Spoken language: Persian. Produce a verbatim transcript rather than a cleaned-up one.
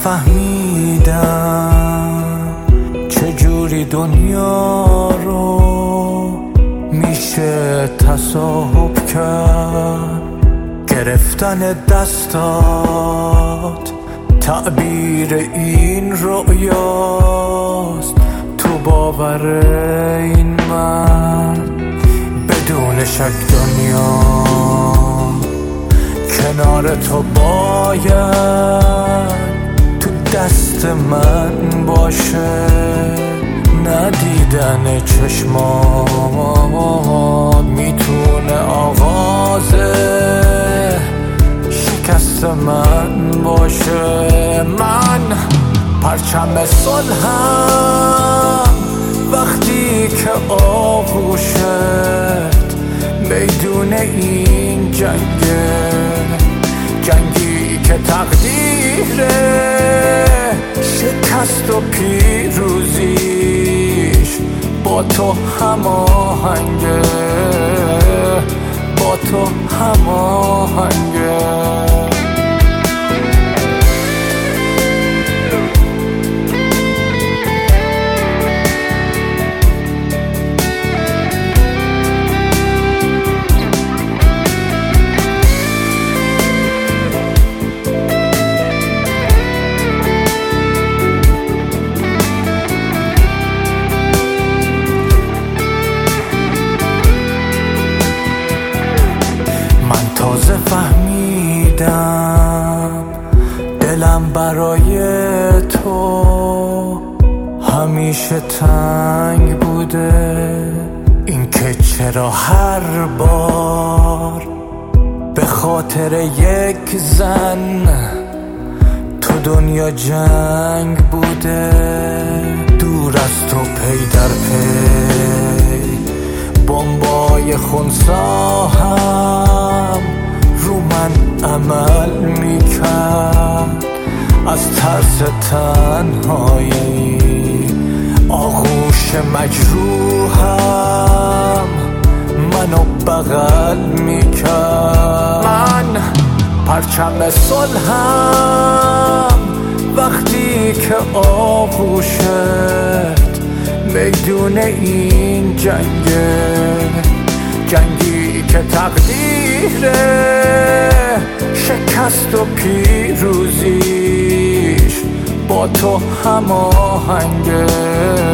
فهمیدم چجوری دنیا رو میشه تصاحب کرد. گرفتن دستات تعبیر این رؤیاست، تو باور این مرد بدون شک دنیا کنار تو باید تو دست من باشه. ندیدن چشمات میتونه آغاز شکست من باشه. من پرچم صلحم وقتی که آغوشت میدون این جنگه، جنگی که تقدیره شکست و پیروزیش با تو هماهنگه، با تو هماهنگه. تازه فهمیدم دلم برای تو همیشه تنگ بوده. اینکه چرا هر بار به خاطر یک زن تو دنیا جنگ بوده. دور از تو پی در پی بمبای خونساهم رو من عمل میکرد. از ترس تنهایی آغوش مجروحم منو بغل میکرد. من پرچم صلحم وقتی که آغوشت میدون این جنگه، جنگی که تقدیره شکست و پیروزیش با تو هماهنگه.